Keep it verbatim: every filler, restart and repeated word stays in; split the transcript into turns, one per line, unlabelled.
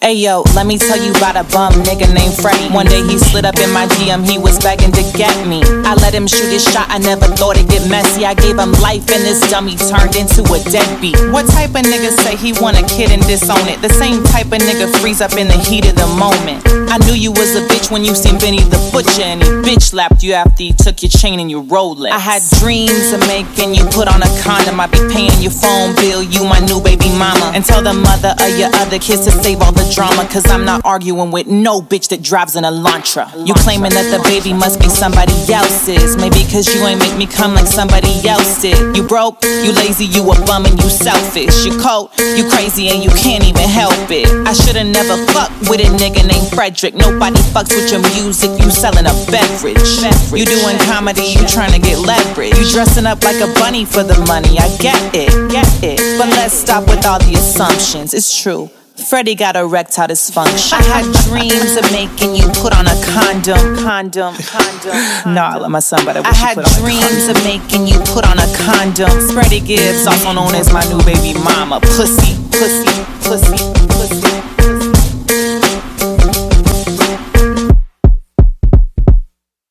Ayo, let me tell you about a bum nigga named Freddie. One day he slid up in my D M, he was begging to get me. I let him shoot his shot, I never thought it'd get messy. I gave him life and this dummy turned into a deadbeat. What type of nigga say he want a kid and disown it? The same type of nigga freeze up in the heat of the moment. I knew you was a bitch when you seen Benny the Butcher, and he bitch slapped you after he took your chain and your Rolex. I had dreams of making you put on a condom. I be paying your phone bill, you my new baby mama, and tell the mother of your other kids to save all the drama. Cause I'm not arguing with no bitch that drives an Elantra. You claiming that the baby must be somebody else's. Maybe cause you ain't make me come like somebody else did. You broke, you lazy, you a bum and you selfish. You cold, you crazy and you can't even help it. I shoulda never fucked with a nigga named Frederick. Nobody fucks with your music, you selling a beverage. You doing comedy, you trying to get leverage. You dressing up like a bunny for the money, I get it, get it. But let's stop with all the assumptions, it's true. Freddie got erectile dysfunction. I had dreams of making you put on a condom, condom, condom. Nah, I love my son, but I wish I had dreams of making you put on a condom. Freddie Gibbs, also known as my new baby mama. Pussy, pussy, pussy.